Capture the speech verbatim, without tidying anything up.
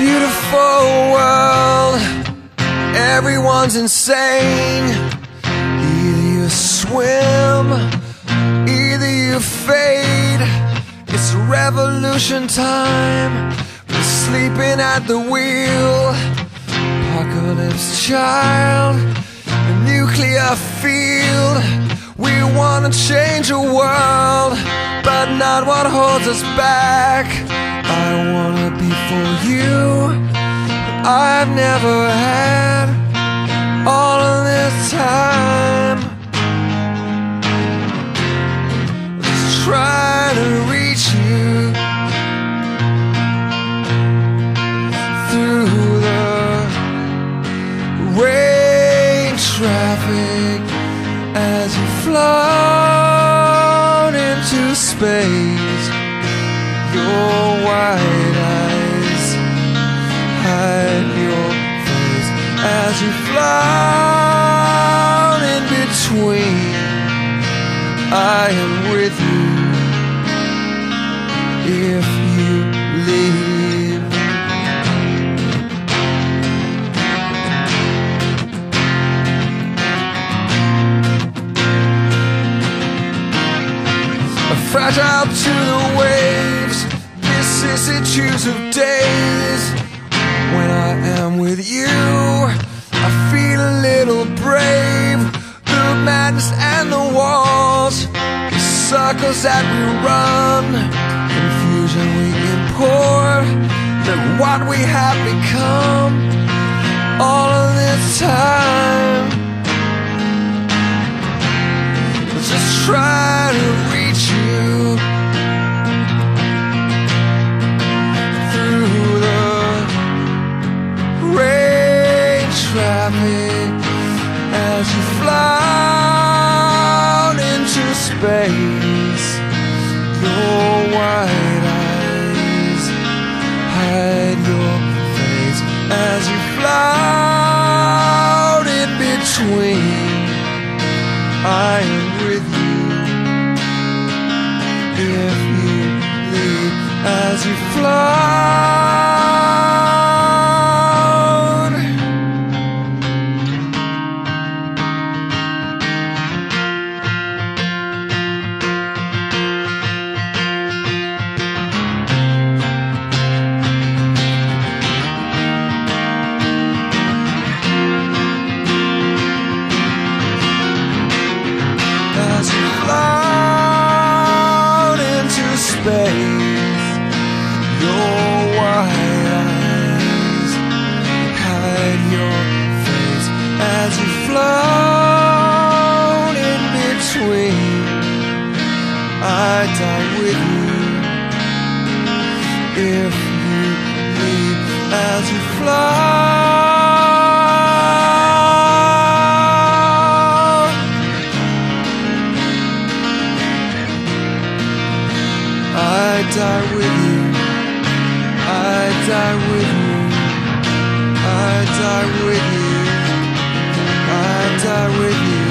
beautiful world, everyone's insane. Either you swim, either you fade. It's revolution time, we're sleeping at the wheel. Apocalypse child, a nuclear field. We wanna change the world, but not what holds us back. I wanna be for you, but I've never had all of this time. Just trying to reach you through the rain traffic as you float into space. Your white eyes hide your face as you float in between. I am with you if you leave. Fragile to the waves, vicissitudes of days. When I am with you, I feel a little brave. The madness and the walls, the circles that we run, confusion we import, that what we have become all of this time. Just try to reach you through the rain traffic as you float into space. Your white eyes hide your face as you float in between. I am with you if you leave as you float. As you float into space, your white eyes hide your face as you float in between. I die with you if you leave as you float. I die with you, I die with you, I die with you, I die with you.